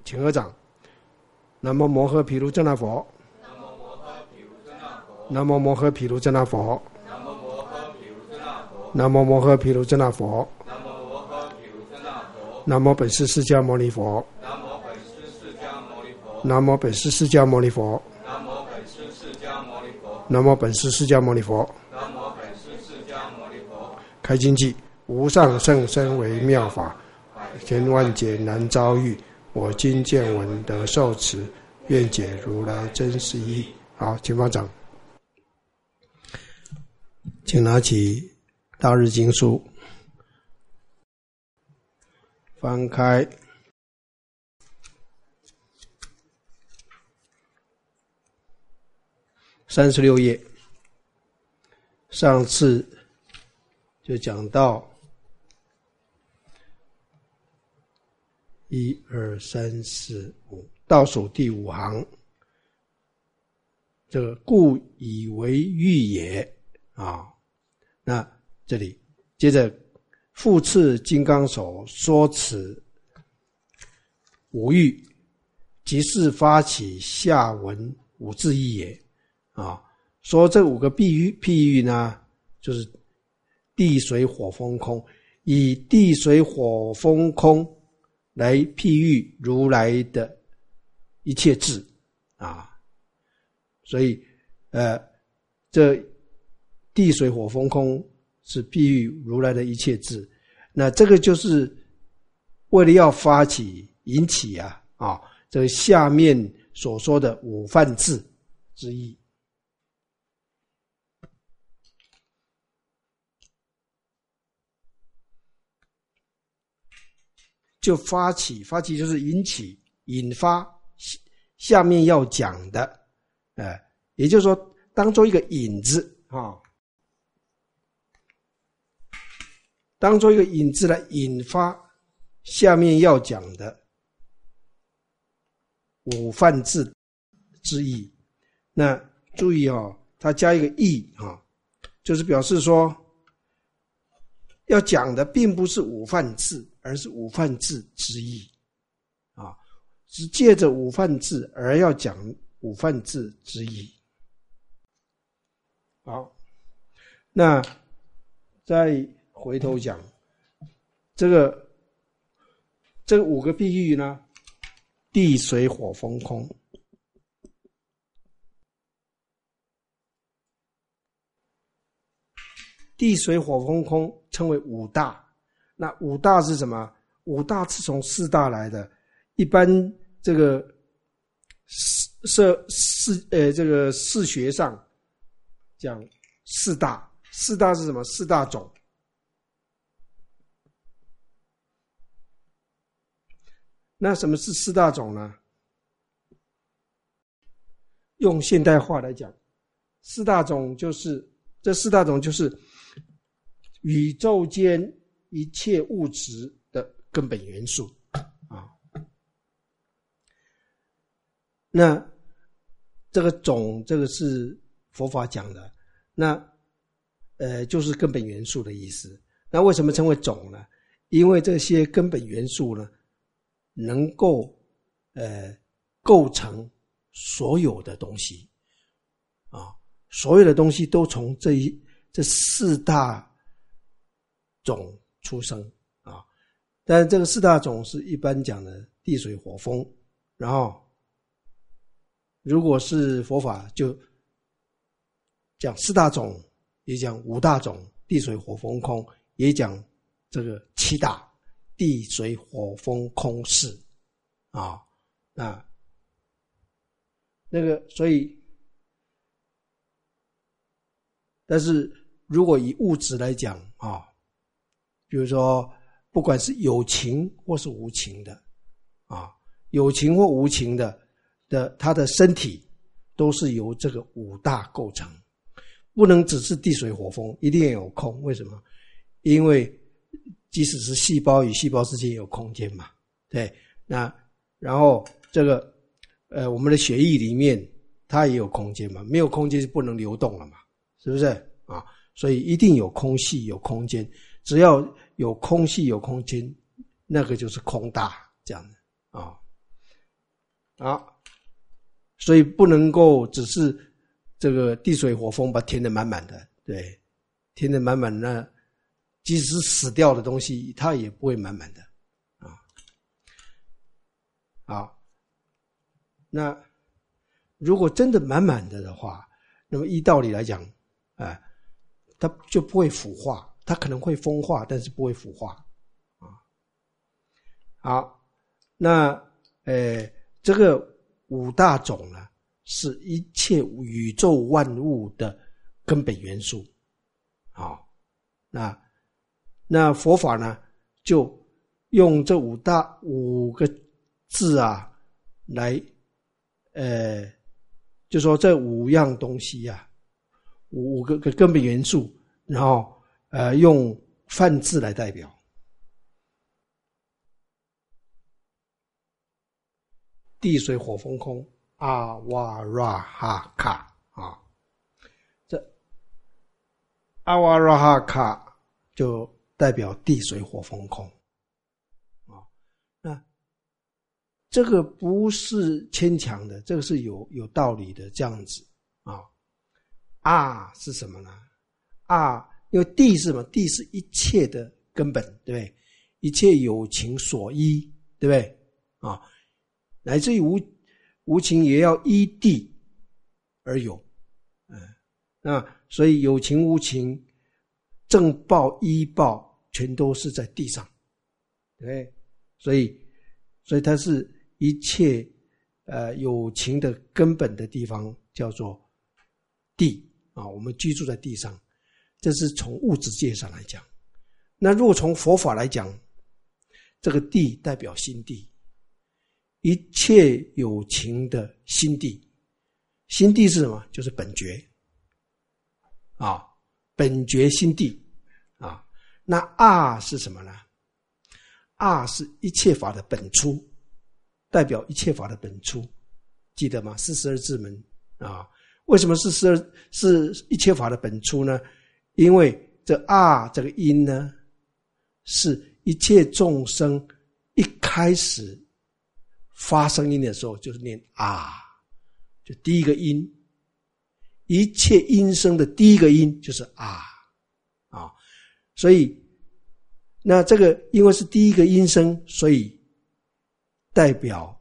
请合掌。南无摩诃毗卢遮那佛。南无摩诃毗卢遮那佛。南无摩诃毗卢遮那佛。南无本师释迦牟尼佛。南无本师释迦牟尼佛。南无本师释迦牟尼佛。开经偈：无上甚深微妙法，千万劫难遭遇。我今见闻得受持，愿解如来真实义。好，请放掌。请拿起大日经书，翻开36页。上次就讲到1、2、3、4、5，倒数第5行，这个故以为欲也啊。那这里接着复次金刚手说此五欲，即是发起下文五字义也啊。说这5个譬喻呢，就是地水火风空，以地水火风空来譬喻如来的一切智啊。所以这地水火风空是譬喻如来的一切智。那这个就是为了要发起引起这个下面所说的五梵智之意。就发起就是引起引发下面要讲的也就是说当做一个引子当做一个引子来引发下面要讲的五梵智之意。那注意它加一个意就是表示说要讲的并不是五梵智，而是五梵智之意是借着五梵智而要讲五梵智之意。好，那再回头讲这个5个譬喻呢，地水火风空。地水火风空称为五大。那五大是什么？五大是从四大来的。一般这个这个释学上讲四大，四大是什么？四大种。那什么是四大种呢？用现代化来讲，四大种就是宇宙间一切物质的根本元素那这个种，这个是佛法讲的，那就是根本元素的意思。那为什么称为种呢？因为这些根本元素呢，能够构成所有的东西所有的东西都从这四大种出生但是这个四大种是一般讲的地水火风，然后如果是佛法就讲四大种，也讲五大种，地水火风空，也讲这个七大地水火风空四那个所以但是如果以物质来讲比如说不管是有情或是无情的有情或无情的他的身体都是由这个五大构成，不能只是地水火风，一定要有空。为什么？因为即使是细胞与细胞之间有空间嘛，对。那然后这个我们的血液里面它也有空间嘛，没有空间是不能流动了嘛，是不是所以一定有空隙有空间，只要有空隙有空间，那个就是空大这样的啊，所以不能够只是这个地水火风把它填得满满的，对，填得满满的，即使是死掉的东西，它也不会满满的啊。好，那如果真的满满的话，那么依道理来讲，它就不会腐化，它可能会风化，但是不会腐化啊。好，那这个五大种呢，是一切宇宙万物的根本元素。好，那佛法呢，就用这五个字啊，来就说这五样东西啊，五个根本元素，然后用梵字来代表。地水火风空，阿瓦拉哈卡啊，这阿瓦拉哈卡就代表地水火风空啊。那这个不是牵强的，这个是有道理的，这样子啊。啊是什么呢？啊，因为地是什么？地是一切的根本，对不对？一切有情所依，对不对？啊。乃至于无情也要依地而有，那所以有情无情、正报依报，全都是在地上，对，所以它是一切有情的根本的地方，叫做地啊。我们居住在地上，这是从物质界上来讲。那如果从佛法来讲，这个地代表心地。一切有情的心地，心地是什么？就是本觉啊，本觉心地啊。那阿是什么呢？阿是一切法的本初，代表一切法的本初，记得吗？42字门啊。为什么是一切法的本初呢？因为这阿这个音呢，是一切众生一开始发声音的时候就是念啊，就第一个音，一切音声的第一个音就是啊，所以那这个因为是第一个音声，所以代表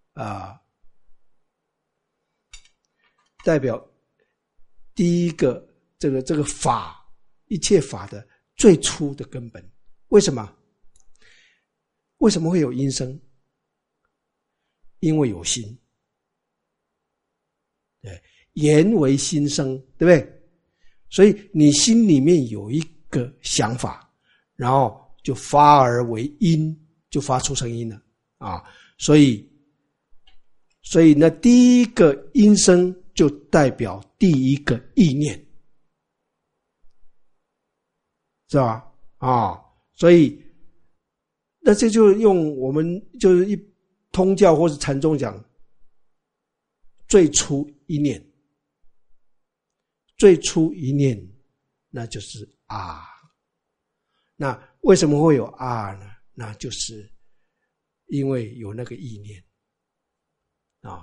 第一个这个法，一切法的最初的根本。为什么会有音声？因为有心，对，言为心声，对不对？所以你心里面有一个想法，然后就发而为音，就发出声音了啊。所以那第一个音声就代表第一个意念，是吧？啊，所以那这就用我们就是通教或是禅宗讲最初一念，最初一念那就是啊。那为什么会有啊呢？那就是因为有那个意念啊。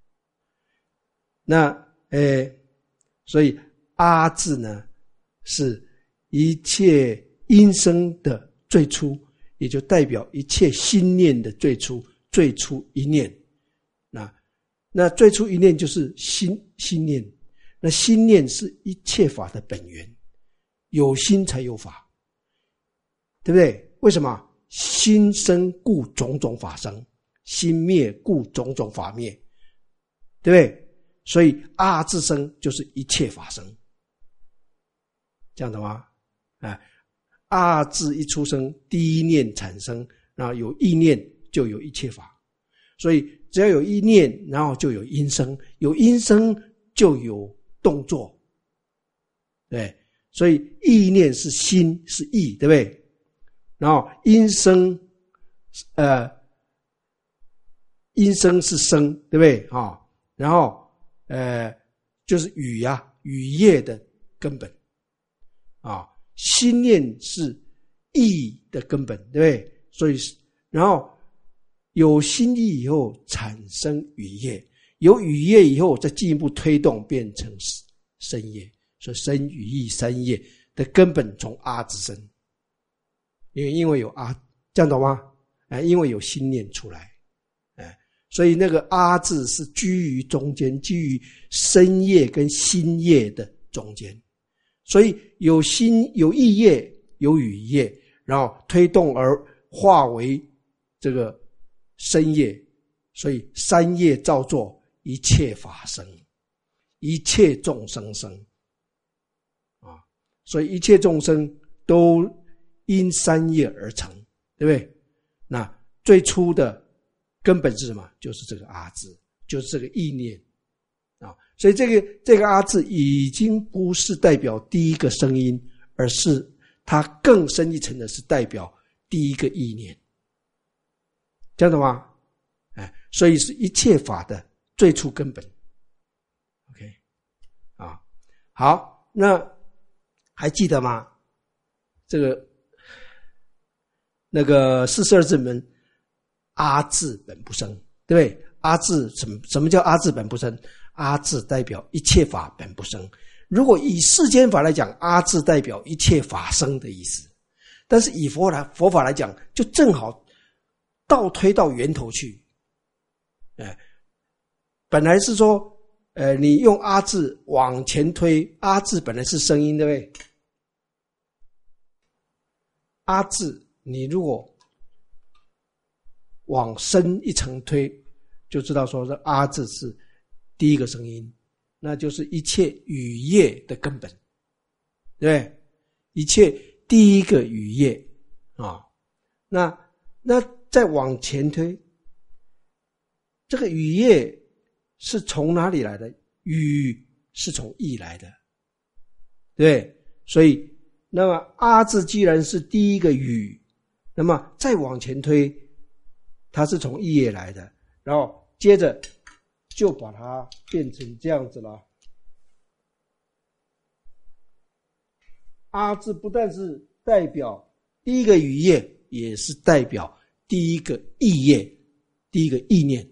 那所以啊字呢是一切音声的最初，也就代表一切心念的最初一念。那最初一念就是心念，那心念是一切法的本源，有心才有法，对不对？为什么？心生故种种法生，心灭故种种法灭，对不对？所以啊字生就是一切法生，这样的吗？啊字一出生，第一念产生，然后有意念就有一切法，所以只要有意念，然后就有音声，有音声就有动作，对，所以意念是心是意，对不对？然后音声是声，对不对？然后就是语业的根本啊，心念是意的根本，对不对？所以然后有心意以后产生语业，有语业以后再进一步推动变成身业，所以身语意三业的根本从阿字生，因为有阿，这样懂吗？因为有心念出来，所以那个阿字是居于中间，居于身业跟心业的中间，所以有心有意业有语业，然后推动而化为这个身业，所以三业造作，一切法生，一切众生生啊，所以一切众生都因三业而成，对不对？那最初的根本是什么？就是这个阿字，就是这个意念啊。所以这个阿字已经不是代表第一个声音，而是它更深一层的是代表第一个意念，这样懂吗？所以是一切法的最初根本。OK， 啊，好，那还记得吗？这个那个42字门，阿字本不生，对不对？阿字什么叫阿字本不生？阿字代表一切法本不生。如果以世间法来讲，阿字代表一切法生的意思，但是以佛法来讲，就正好倒推到源头去。本来是说你用阿字往前推，阿字本来是声音，对不对？阿字你如果往深一层推，就知道说这阿字是第一个声音，那就是一切语业的根本，对不对？一切第一个语业啊。那再往前推，这个语业是从哪里来的？语是从意来的，对，所以那么阿字既然是第一个语，那么再往前推，它是从意业来的，然后接着就把它变成这样子了。阿字不但是代表第一个语业，也是代表第一个意业，第一个意念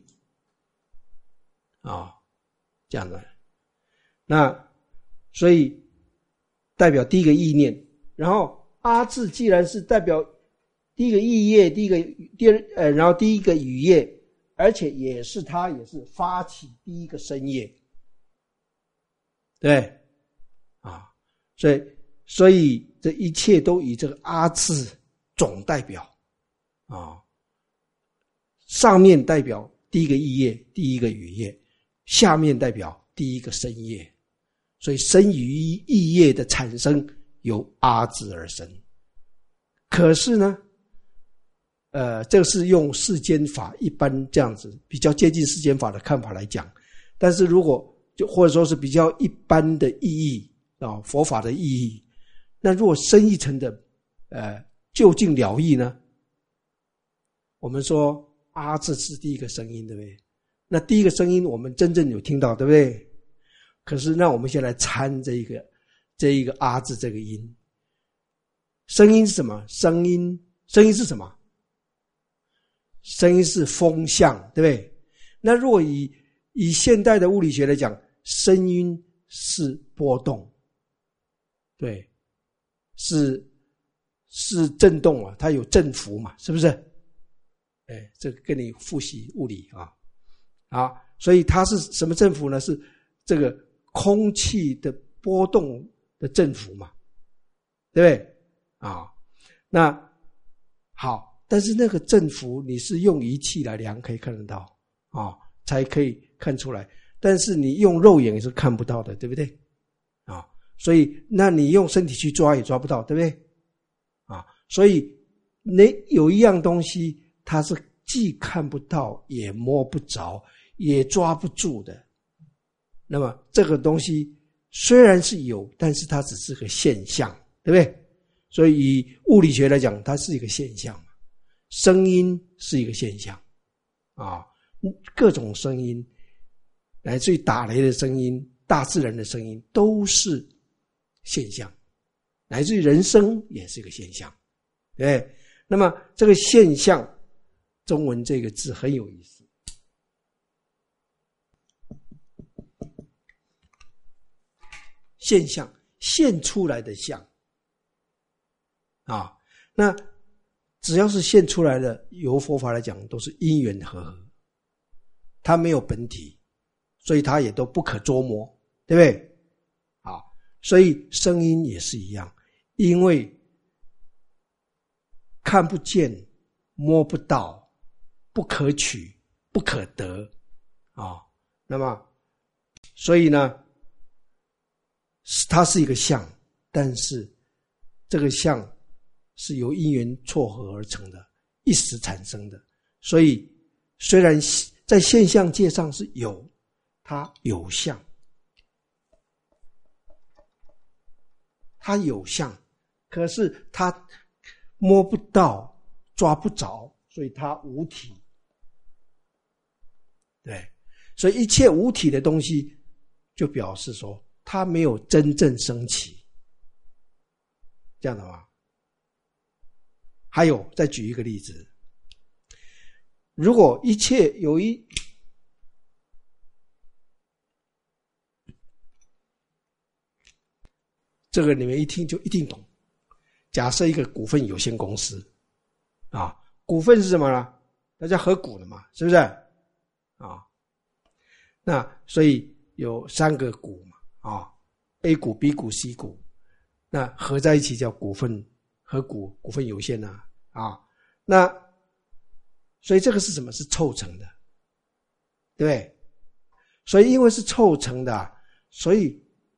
啊，这样的。那所以代表第一个意念，然后阿字既然是代表第一个意业，然后第一个语业，而且它也是发起第一个身业，对啊，所以这一切都以这个阿字总代表啊，上面代表第一个意业，第一个语业，下面代表第一个身业，所以身语意业的产生由阿字而生。可是呢这个是用世间法一般这样子比较接近世间法的看法来讲，但是如果就或者说是比较一般的意义啊，佛法的意义，那如果深一层的究竟了义呢？我们说阿字是第一个声音，对不对？那第一个声音我们真正有听到，对不对？可是那我们先来参这一个阿字这个音，声音是什么？声音是什么？声音是风向，对不对？那如果以现代的物理学来讲，声音是波动，对，是震动啊，它有振幅嘛，是不是？这个跟你复习物理啊，所以它是什么振幅呢？是这个空气的波动的振幅嘛，对不对？啊，那好。但是那个振幅你是用仪器来量可以看得到啊，才可以看出来，但是你用肉眼是看不到的，对不对啊？所以那你用身体去抓也抓不到，对不对啊？所以你有一样东西它是既看不到也摸不着也抓不住的，那么这个东西虽然是有，但是它只是个现象，对不对？所以以物理学来讲，它是一个现象，声音是一个现象啊，各种声音，来自于打雷的声音，大自然的声音都是现象，来自于人声也是一个现象，对不对？那么这个现象中文这个字很有意思。现象，现出来的相啊，那只要是现出来的，由佛法来讲都是因缘和合，它没有本体，所以它也都不可捉摸，对不对？啊，所以声音也是一样，因为看不见、摸不到、不可取、不可得啊，那么所以呢，它是一个相，但是这个相是由因缘撮合而成的，一时产生的，所以虽然在现象界上是有，它有相，它有相，可是它摸不到、抓不着，所以它无体。对，所以一切无体的东西，就表示说它没有真正升起，这样的吗？还有，再举一个例子，如果一切有这个你们一听就一定懂。假设一个股份有限公司啊，股份是什么呢？大家合股的嘛，是不是啊？那所以有3个股嘛啊 ，A 股、B 股、C 股，那合在一起叫股份合股，股份有限啊，那所以这个是什么？是凑成的，对不对？所以因为是凑成的，所以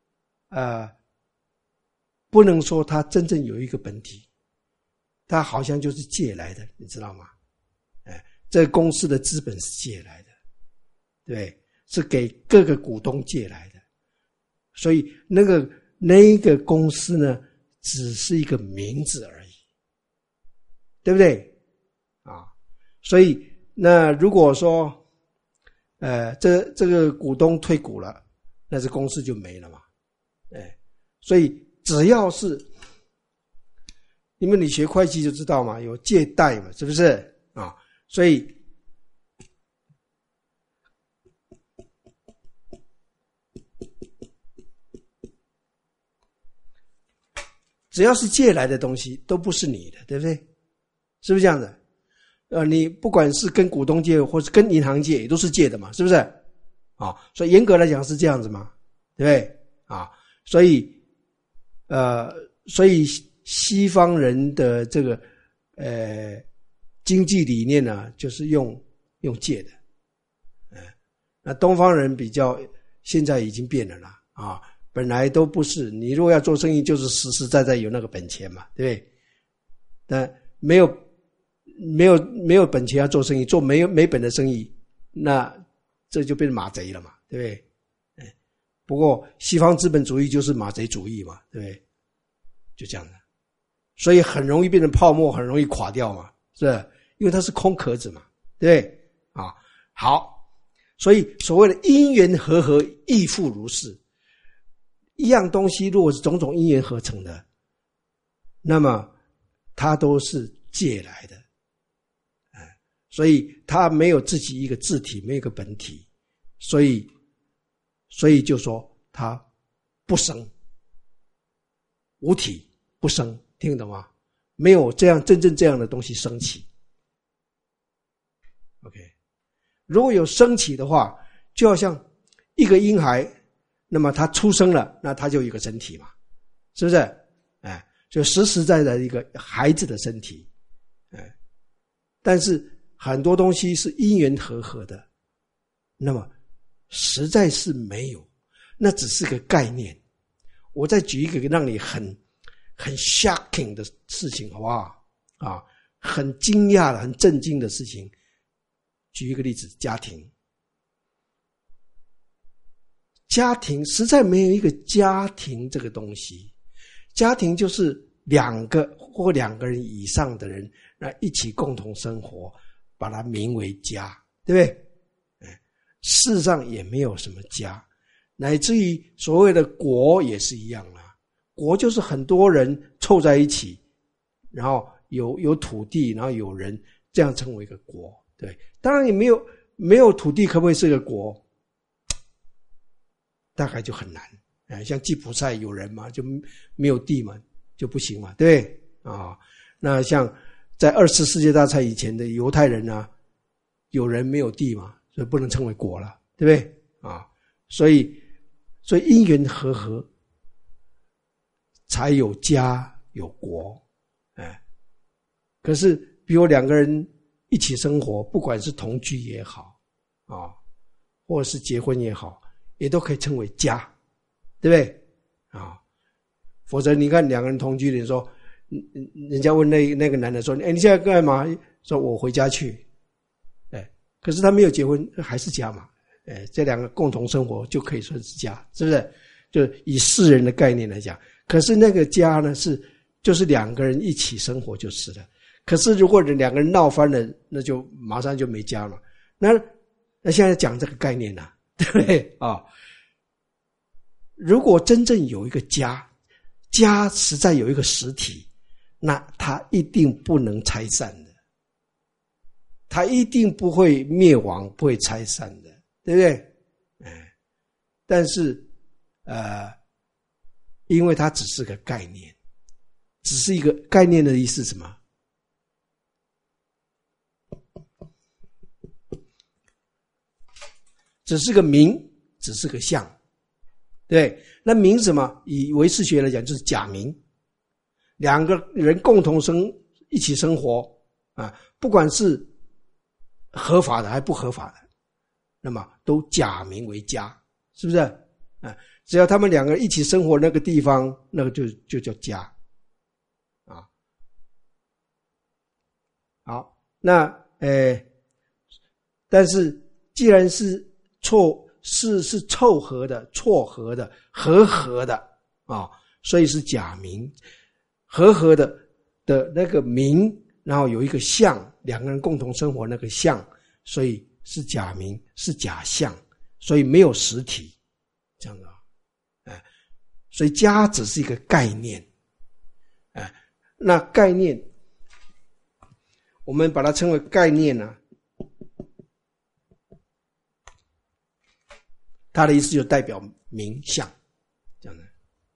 不能说它真正有一个本体，它好像就是借来的，你知道吗？这个公司的资本是借来的，对不对？是给各个股东借来的，所以那一个公司呢，只是一个名字而已，对不对？啊，所以那如果说这个股东退股了，那这公司就没了嘛，所以只要是因为你学会计就知道嘛，有借贷嘛，是不是啊？所以只要是借来的东西都不是你的，对不对？是不是这样子？你不管是跟股东借或是跟银行借，也都是借的嘛，是不是啊？所以严格来讲是这样子嘛，对不对啊？所以西方人的这个经济理念呢，就是用借的，那东方人比较现在已经变了啦啊，本来都不是，你如果要做生意，就是实实在在有那个本钱嘛，对不对？但没有本钱要做生意，做没本的生意，那这就变成马贼了嘛，对不对？不过西方资本主义就是马贼主义嘛，对不对？就这样的，所以很容易变成泡沫，很容易垮掉嘛，是不是？因为它是空壳子嘛，对不对啊？好，所以所谓的因缘和合亦复如是，一样东西如果是种种因缘合成的，那么它都是借来的，所以它没有自己一个自体，没有一个本体，所以就说它不生，无体不生，听得懂吗？没有真正这样的东西升起。OK， 如果有升起的话，就好像一个婴孩，那么他出生了，那他就有一个身体嘛，是不是？就实实在在的一个孩子的身体，但是很多东西是因缘和合的，那么实在是没有，那只是个概念。我再举一个让你很 shocking 的事情，好不好？啊，很惊讶的、很震惊的事情。举一个例子，家庭实在没有一个家庭这个东西。家庭就是2个或2个人以上的人来一起共同生活，把它名为家，对不对？事实上也没有什么家，乃至于所谓的国也是一样啦。国就是很多人凑在一起，然后有土地，然后有人这样称为一个国。对，当然也没有土地可不可以是个国？大概就很难。像吉普赛有人嘛，就没有地嘛，就不行嘛，对不对啊？那像在二次世界大战以前的犹太人啊，有人没有地嘛，所以不能称为国了，对不对啊？所以因缘和合才有家有国。可是比如两个人一起生活，不管是同居也好啊，或者是结婚也好，也都可以称为家，对不对啊？否则你看两个人同居，你说人家问那个男的说，你现在干嘛？说我回家去。可是他没有结婚，还是家嘛。这两个共同生活就可以说是家，是不是？就以世人的概念来讲，可是那个家呢，就是两个人一起生活就是了。可是如果两个人闹翻了，那就马上就没家了。那现在讲这个概念啊，对不对啊？如果真正有一个家实在有一个实体，那它一定不能拆散的，它一定不会灭亡，不会拆散的，对不对？但是因为它只是个概念，只是一个概念的意思是什么？只是个名，只是个相，对。那名什么？以唯识学来讲，就是假名。两个人共同一起生活啊，不管是合法的还不合法的，那么都假名为家，是不是？只要他们两个人一起生活那个地方，那个就叫家啊。好，那但是既然是是凑合的、撮合的、和的啊，所以是假名。和的那个名，然后有一个相，两个人共同生活那个相，所以是假名，是假相，所以没有实体，这样的所以家只是一个概念，那概念我们把它称为概念呢，它的意思就代表名相，这样的。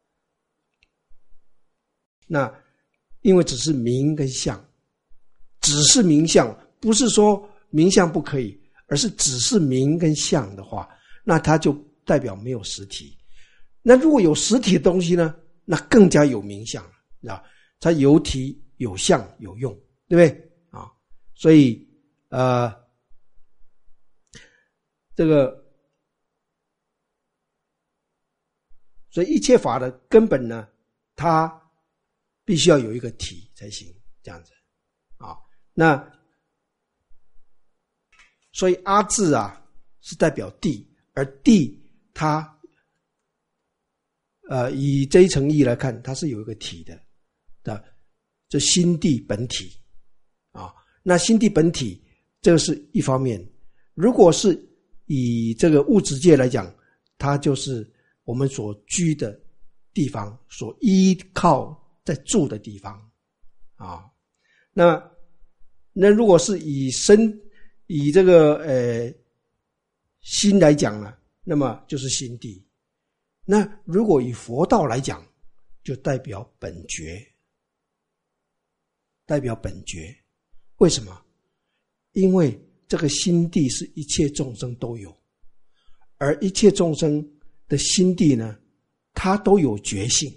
那因为只是名跟相，只是名相，不是说名相不可以，而是只是名跟相的话，那它就代表没有实体。那如果有实体的东西呢，那更加有名相了，它有体有相有用，对不对啊？所以这个所以一切法的根本呢，它必须要有一个体才行，这样子啊。那所以阿字啊是代表地，而地它以这一层义来看，它是有一个体的，这心地本体啊。那心地本体这个是一方面，如果是以这个物质界来讲，它就是我们所居的地方，所依靠在住的地方啊。那如果是以这个心来讲呢，那么就是心地。那如果以佛道来讲，就代表本觉，代表本觉。为什么？因为这个心地是一切众生都有，而一切众生的心地呢，它都有觉性。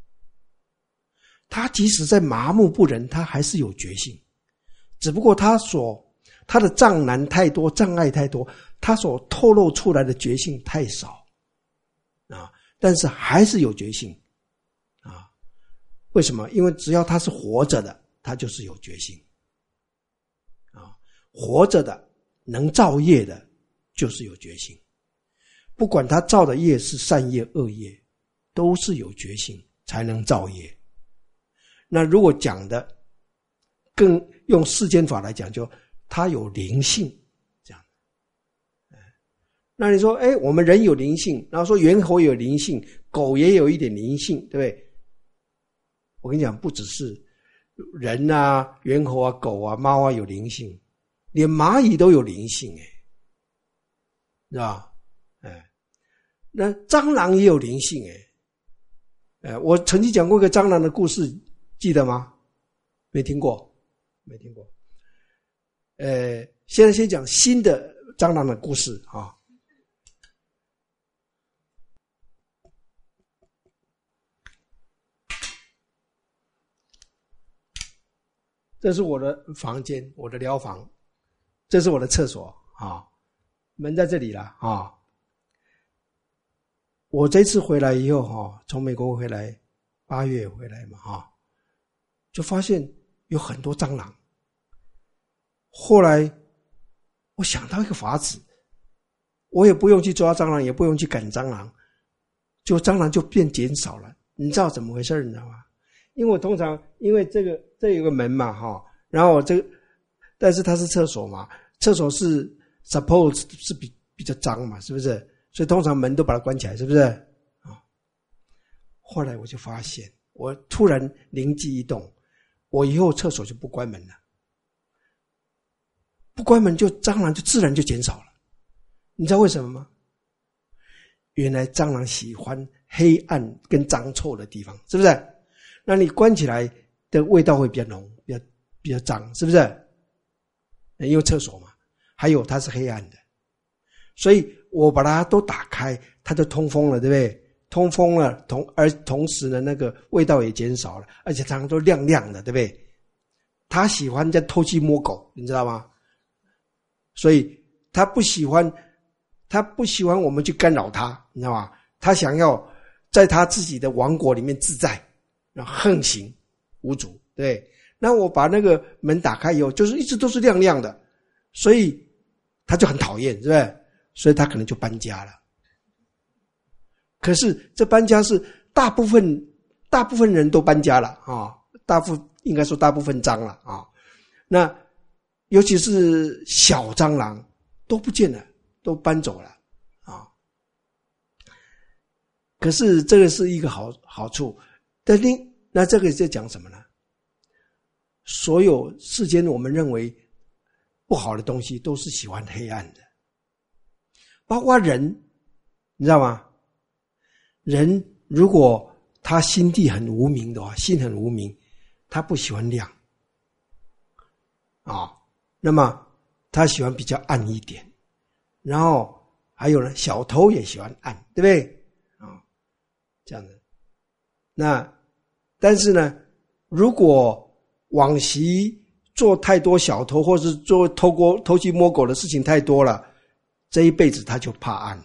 他即使在麻木不仁，他还是有觉性，只不过他的障难太多，障碍太多，他所透露出来的觉性太少啊，但是还是有觉性啊。为什么？因为只要他是活着的，他就是有觉性啊。活着的能造业的就是有觉性，不管他造的业是善业恶业，都是有觉性才能造业。那如果讲的更用世间法来讲，就它有灵性这样。那你说我们人有灵性，然后说猿猴有灵性，狗也有一点灵性，对不对？我跟你讲，不只是人啊、猿猴啊、狗啊、猫啊有灵性，连蚂蚁都有灵性，是吧？那蟑螂也有灵性，我曾经讲过一个蟑螂的故事，记得吗？没听过，没听过。现在先讲新的蟑螂的故事啊。这是我的房间，我的疗房，这是我的厕所啊，门在这里了啊。我这次回来以后哈，从美国回来，8月回来嘛哈，就发现有很多蟑螂。后来我想到一个法子，我也不用去抓蟑螂，也不用去赶蟑螂，就蟑螂就变减少了。你知道怎么回事？你知道吗？因为我通常因为这有个门嘛哈，然后但是它是厕所嘛，厕所是 suppose 是比较脏嘛，是不是？所以通常门都把它关起来，是不是？啊，后来我就发现，我突然灵机一动，我以后厕所就不关门了，不关门就蟑螂就自然就减少了。你知道为什么吗？原来蟑螂喜欢黑暗跟脏臭的地方，是不是？那你关起来的味道会比较浓，比较脏，是不是？因为厕所嘛，还有它是黑暗的，所以我把它都打开，它就通风了，对不对？通风了，同时呢，那个味道也减少了，而且常常都亮亮的，对不对？它喜欢在偷鸡摸狗，你知道吗？所以它不喜欢我们去干扰它，你知道吗？它想要在它自己的王国里面自在，然后横行无阻，对。那我把那个门打开以后，就是一直都是亮亮的，所以他就很讨厌，是不是？所以他可能就搬家了。可是这搬家是大部分人都搬家了啊，应该说大部分蟑螂啊，那尤其是小蟑螂都不见了，都搬走了啊。可是这个是一个好处，那这个在讲什么呢？所有世间我们认为不好的东西都是喜欢黑暗的，包括人，你知道吗？人如果他心地很无明的话，心很无明，他不喜欢亮啊，那么他喜欢比较暗一点。然后还有呢，小偷也喜欢暗，对不对啊？这样的。那但是呢，如果往昔做太多小偷或是做偷鸡摸狗的事情太多了，这一辈子他就怕暗。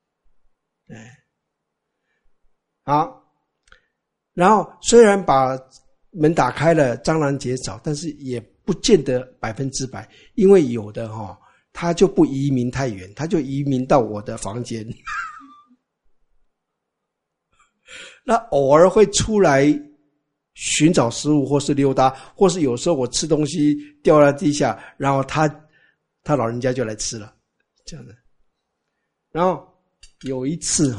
好，然后虽然把门打开了，蟑螂减少，但是也不见得100%，因为有的他就不移民太远，他就移民到我的房间。那偶尔会出来寻找食物，或是溜达，或是有时候我吃东西掉在地下，然后他老人家就来吃了，这样的。然后有一次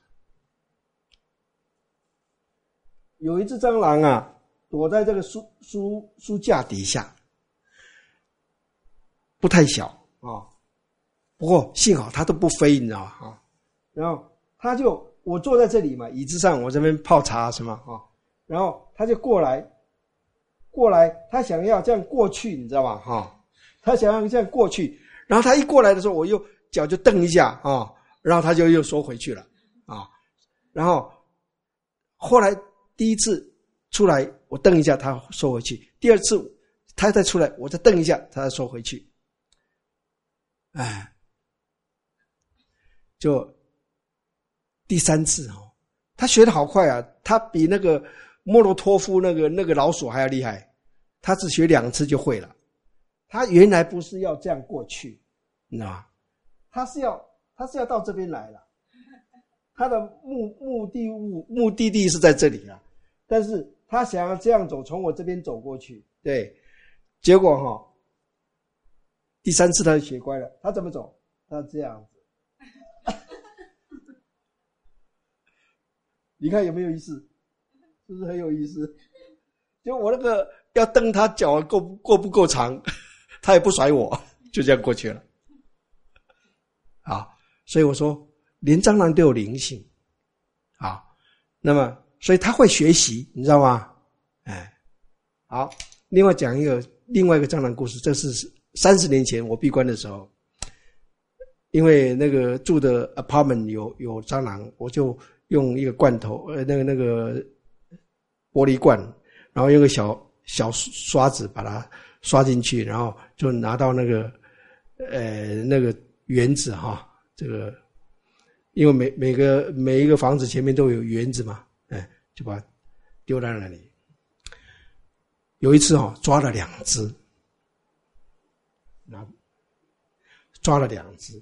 有一只蟑螂啊，躲在这个书架底下，不太小啊，不过幸好它都不飞，你知道吗？然后我坐在这里嘛，椅子上，我这边泡茶什么啊，然后他就过来，他想要这样过去，你知道吗？他想要这样过去，然后他一过来的时候，我又脚就蹬一下啊，然后他就又缩回去了啊，然后后来第一次出来我蹬一下他缩回去，第二次他再出来我再蹬一下他再缩回去，就第三次他学得好快啊，他比那个莫洛托夫那个老鼠还要厉害，他只学2次就会了。他原来不是要这样过去，你知道吗？他是要到这边来了，他的目的地是在这里啊，但是他想要这样走，从我这边走过去，对，结果第三次他就学乖了，他怎么走？他这样子。你看有没有意思？是不是很有意思？就我那个要蹬他脚过不够长，他也不甩我，就这样过去了。啊，所以我说连蟑螂都有灵性啊，那么所以他会学习，你知道吗？哎，好，另外讲另外一个蟑螂故事，这是30年前我闭关的时候，因为那个住的 apartment 有蟑螂，我就用一个罐头那个玻璃罐，然后用个小刷子把它刷进去，然后就拿到那个园子哈，这个因为每一个房子前面都有园子嘛，就把它丢在那里。有一次抓了2只，抓了2只，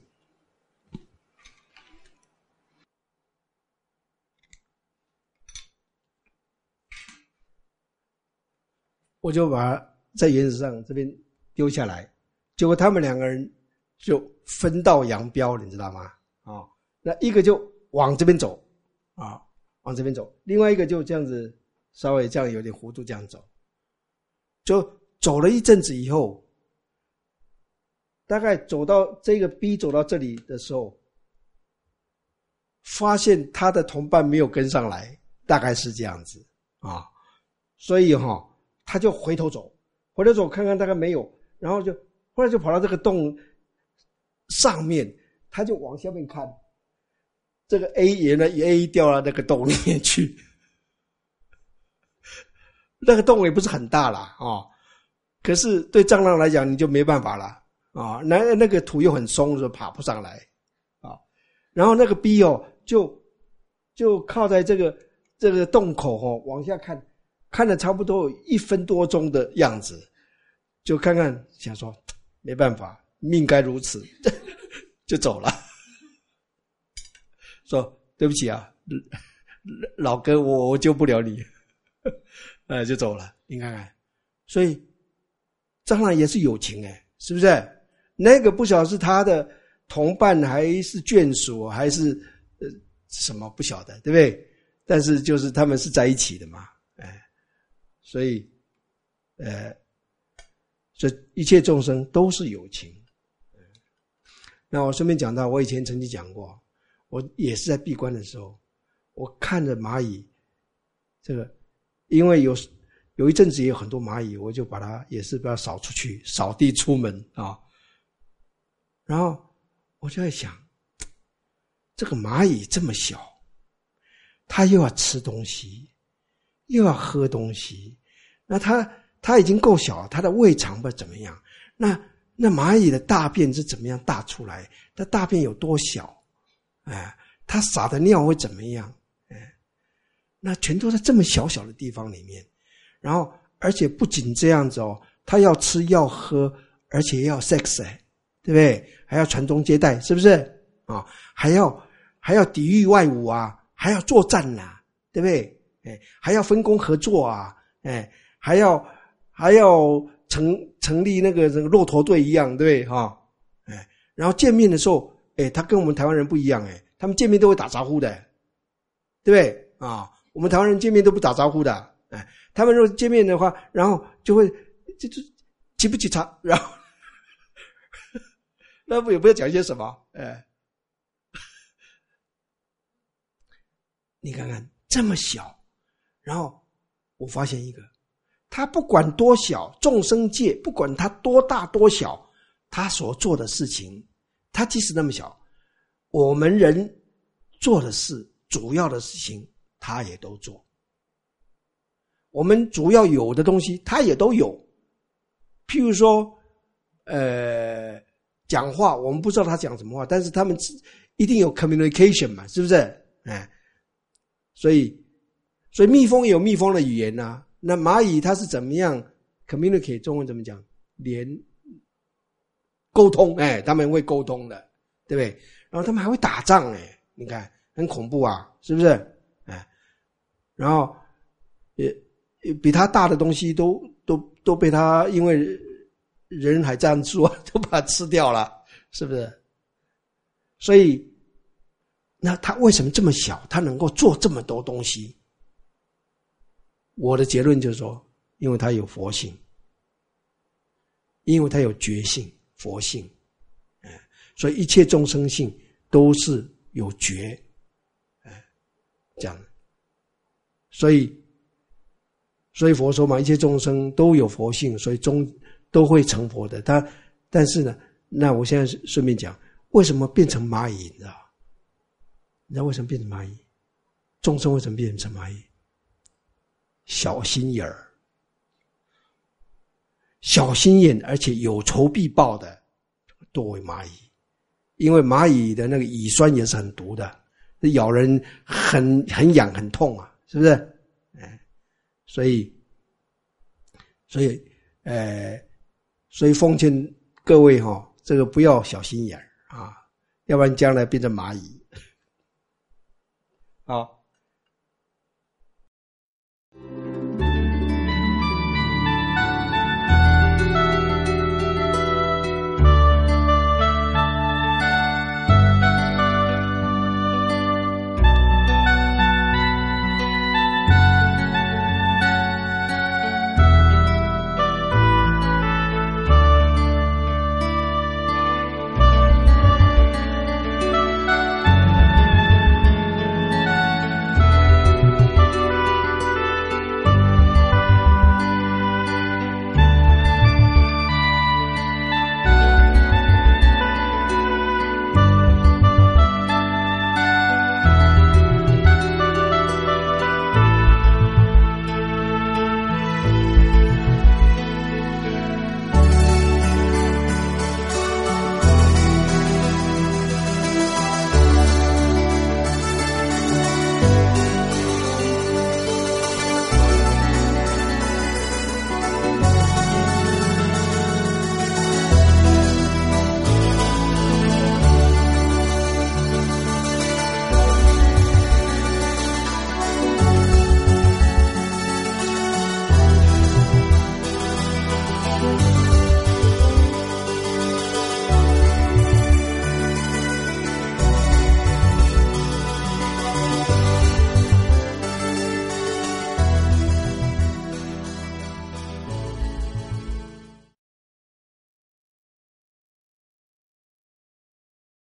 我就把它在园子上这边丢下来，结果他们2个人就分道扬镳，你知道吗？那一个就往这边走啊，往这边走，另外一个就这样子稍微这样有点弧度这样走，就走了一阵子以后，大概走到这个 B 走到这里的时候，发现他的同伴没有跟上来，大概是这样子啊，所以他就回头走看看大概没有，然后后来就跑到这个洞上面，他就往下面看，这个 A 掉到那个洞里面去，那个洞也不是很大啦可是对蟑螂来讲你就没办法了那个土又很松，就爬不上来然后那个 B 就靠在这个洞口往下看了差不多1分多钟的样子，就看看想说没办法，命该如此就走了，说对不起啊老哥，我救不了你就走了。你看看，所以蟑螂也是有情是不是？那个不晓得是他的同伴还是眷属还是什么不晓得，对不对？但是就是他们是在一起的嘛所以所以一切众生都是有情那我顺便讲到，我以前曾经讲过，我也是在闭关的时候，我看着蚂蚁这个，因为有一阵子也有很多蚂蚁，我就把它也是把它扫出去，扫地出门然后我就在想，这个蚂蚁这么小，它又要吃东西又要喝东西，那它已经够小了，它的胃肠不怎么样，那蚂蚁的大便是怎么样大出来？它大便有多小？它撒的尿会怎么样？那全都在这么小小的地方里面，然后而且不仅这样子它要吃要喝，而且要 sex 对不对？还要传宗接代，是不是还要抵御外侮还要作战对不对？还要分工合作还要成立那个骆驼队一样，对不对然后见面的时候他跟我们台湾人不一样他们见面都会打招呼的，对不对我们台湾人见面都不打招呼的他们如果见面的话，然后就会就沏不沏茶，然后那也不要讲些什么你看看这么小，然后我发现一个，他不管多小，众生界不管他多大多小，他所做的事情，他即使那么小，我们人做的事，主要的事情他也都做，我们主要有的东西他也都有。譬如说讲话我们不知道他讲什么话，但是他们一定有 communication 嘛，是不是所以蜜蜂也有蜜蜂的语言那蚂蚁它是怎么样 communicate， 中文怎么讲？沟通他们会沟通的，对不对？然后他们还会打仗你看很恐怖是不是然后也比它大的东西都被它因为人海战术都把它吃掉了，是不是？所以那它为什么这么小，它能够做这么多东西？我的结论就是说， 因为它有佛性，因为它有觉性、佛性，所以一切众生性都是有觉，这样。所以佛说嘛，一切众生都有佛性，所以都会成佛的。但是呢，那我现在顺便讲，为什么变成蚂蚁？你知道？你知道为什么变成蚂蚁？众生为什么变成蚂蚁？小心眼儿，小心眼，而且有仇必报的，多为蚂蚁。因为蚂蚁的那个乙酸也是很毒的，咬人很痒很痛啊，是不是？所以奉劝各位这个不要小心眼啊，要不然将来变成蚂蚁。好。